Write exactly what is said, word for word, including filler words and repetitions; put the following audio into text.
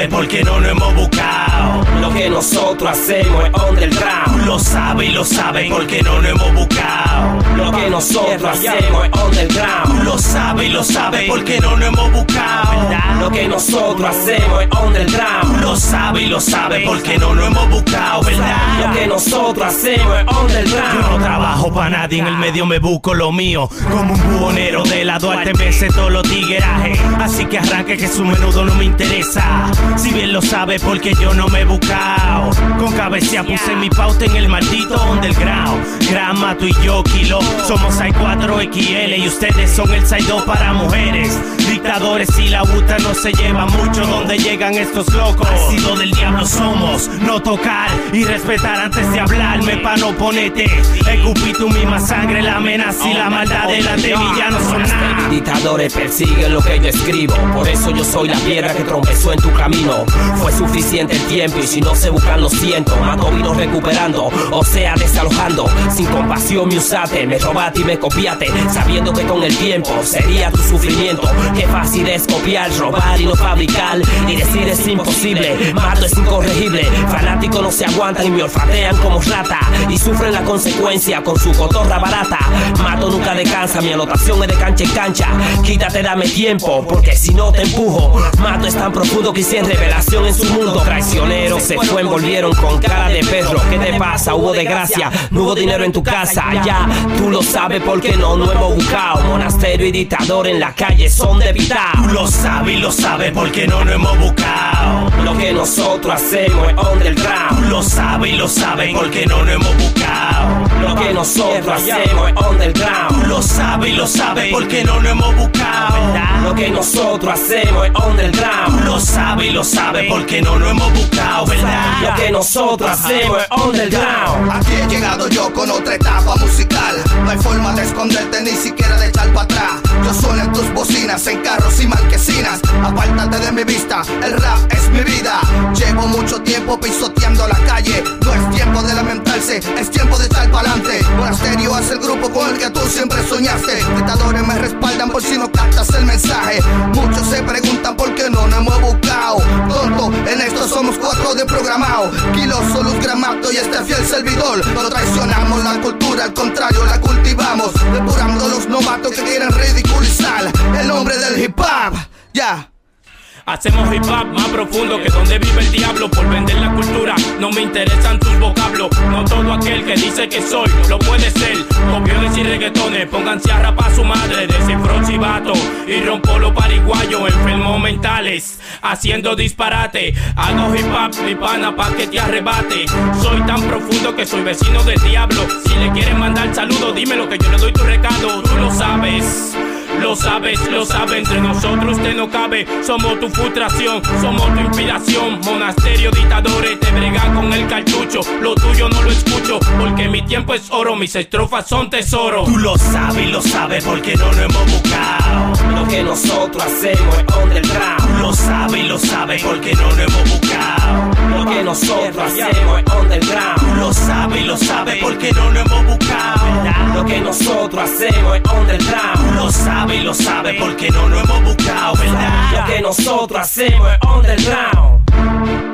sabe porque no lo hemos buscado. Lo que nosotros hacemos es underground. Tú lo sabes y lo sabes porque no lo hemos buscado. Lo que nosotros hacemos es underground. Tú lo sabes y lo sabes porque no lo hemos buscado. Lo que nosotros hacemos es underground. Tú lo sabes y lo sabes porque no lo hemos buscado, ¿verdad? Lo que nosotros hacemos es underground. Yo no trabajo para nadie, en el medio me busco lo mío. Como un buhonero de la Duarte, veces todos los tiguerajes. Así que arranque que su menudo no me interesa. Si bien lo sabe porque yo no me he buscado. Con cabecea puse mi pauta en el maldito underground. Gramato y yo kilo, somos seis cuatro equis ele y ustedes son el seis dos para mujeres. Dictadores y la buta no se lleva mucho. Donde llegan estos locos? Sido del diablo somos. No tocar y respetar antes de hablarme pa' no ponerte. Escupí tu misma sangre, la amenaza y la maldad delante de mí ya no son nada. Dictadores persiguen lo que yo escribo. Por eso yo soy la piedra que trompezó en tu camino. Fue suficiente el tiempo y si no se buscan lo siento. Mato vino recuperando, o sea desalojando. Sin compasión me usaste, me robaste y me copiaste, sabiendo que con el tiempo sería tu sufrimiento. Qué fácil es copiar, robar y no fabricar. Y decir es imposible, Mato es incorregible. Fanáticos no se aguantan y me olfatean como rata. Y sufren la consecuencia con su cotorra barata. Mato nunca descansa, mi anotación es de cancha en cancha. Quítate, dame tiempo, porque si no te empujo. Mato es tan profundo que hice revelación en su mundo. Traicioneros se fue, envolvieron con cara de perro. ¿Qué te pasa? Hubo desgracia, no hubo dinero en tu casa. Ya, tú lo sabes porque no nos hemos buscado. Monasterio y dictador en la calle son de pitao. Tú lo sabes y lo sabes porque no lo hemos buscado. Lo que nosotros hacemos es underground. Tú lo sabes y lo sabes porque no lo hemos buscado. Lo que nosotros hacemos es underground. Tú lo sabes y lo sabes porque no lo hemos buscado. Lo que nosotros hacemos es underground. Tú lo sabes y lo sabes porque no lo hemos buscado, ¿verdad? Lo que nosotros hacemos es underground. Aquí he llegado yo con otra etapa musical. No hay forma de esconderte ni siquiera de echar para atrás. Yo sueno en tus bocinas, en carros y marquesinas. Apártate de mi vista, el rap es mi vida. Llevo mucho tiempo pisoteando la calle. No es tiempo de lamentarse, es tiempo de echar para adelante. Monasterio es el grupo con el que tú siempre soñaste. Dictadores me respaldan por si no captas el mensaje. Muchos se preguntan por qué no nos hemos buscado. Tonto, en esto somos cuatro de programado. Kilo, Solus, Gramato y este fiel servidor. No traicionamos la cultura, al contrario la cultivamos. Depurando los novatos que quieren ridiculizar el nombre del hip hop. Ya. Yeah. Hacemos hip hop más profundo que donde vive el diablo. Por vender la cultura no me interesan tus vocablos. No todo aquel que dice que soy lo puede ser. Copiones y reggaetones, pónganse a rapar su madre. Descifro chivato y rompo los pariguayos enfermos mentales, haciendo disparate. Hago hip hop, mi pana, pa' que te arrebate. Soy tan profundo que soy vecino del diablo. Si le quieren mandar saludos, dímelo que yo le doy tu recado. Tú lo sabes. Lo sabes, lo sabe, entre nosotros usted no cabe. Somos tu frustración, somos tu inspiración. Monasterio, dictadores, te bregan con el cartucho. Lo tuyo no lo escucho, porque mi tiempo es oro. Mis estrofas son tesoro. Tú lo sabes y lo sabes porque no lo hemos buscado. Lo que nosotros hacemos es underground. Tú lo sabes y lo sabes porque no lo hemos buscado. Lo que nosotros hacemos es underground. Tú lo sabes y lo sabes porque no lo hemos buscado. Lo que nosotros hacemos es underground. Tú lo sabes y lo sabes porque no lo hemos buscado, ¿verdad? Lo que nosotros hacemos es underground.